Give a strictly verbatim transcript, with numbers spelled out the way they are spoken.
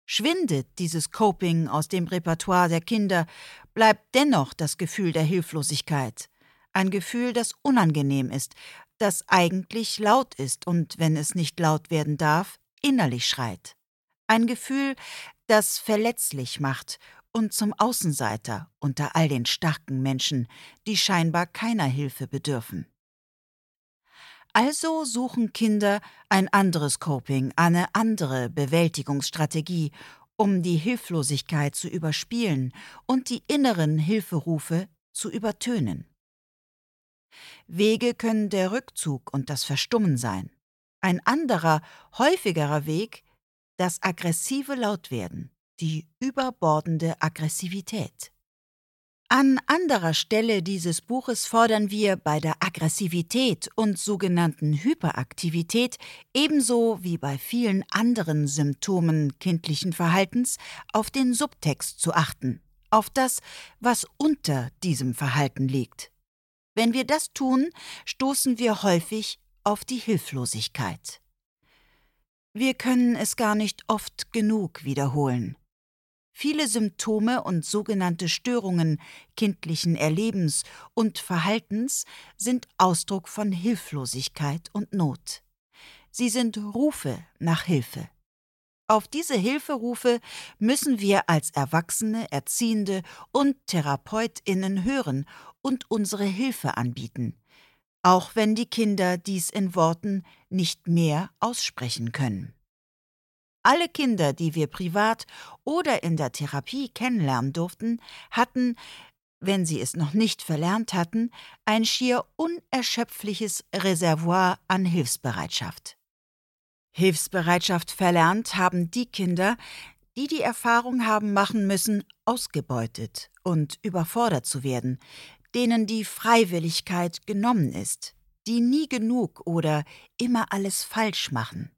Schwindet dieses Coping aus dem Repertoire der Kinder, bleibt dennoch das Gefühl der Hilflosigkeit. Ein Gefühl, das unangenehm ist, das eigentlich laut ist und, wenn es nicht laut werden darf, innerlich schreit. Ein Gefühl, das verletzlich macht und zum Außenseiter unter all den starken Menschen, die scheinbar keiner Hilfe bedürfen. Also suchen Kinder ein anderes Coping, eine andere Bewältigungsstrategie, um die Hilflosigkeit zu überspielen und die inneren Hilferufe zu übertönen. Wege können der Rückzug und das Verstummen sein. Ein anderer, häufigerer Weg, das aggressive Lautwerden, die überbordende Aggressivität. An anderer Stelle dieses Buches fordern wir bei der Aggressivität und sogenannten Hyperaktivität ebenso wie bei vielen anderen Symptomen kindlichen Verhaltens auf den Subtext zu achten, auf das, was unter diesem Verhalten liegt. Wenn wir das tun, stoßen wir häufig auf die Hilflosigkeit. Wir können es gar nicht oft genug wiederholen. Viele Symptome und sogenannte Störungen kindlichen Erlebens und Verhaltens sind Ausdruck von Hilflosigkeit und Not. Sie sind Rufe nach Hilfe. Auf diese Hilferufe müssen wir als Erwachsene, Erziehende und TherapeutInnen hören und unsere Hilfe anbieten, auch wenn die Kinder dies in Worten nicht mehr aussprechen können. Alle Kinder, die wir privat oder in der Therapie kennenlernen durften, hatten, wenn sie es noch nicht verlernt hatten, ein schier unerschöpfliches Reservoir an Hilfsbereitschaft. Hilfsbereitschaft verlernt haben die Kinder, die die Erfahrung haben machen müssen, ausgebeutet und überfordert zu werden, denen die Freiwilligkeit genommen ist, die nie genug oder immer alles falsch machen.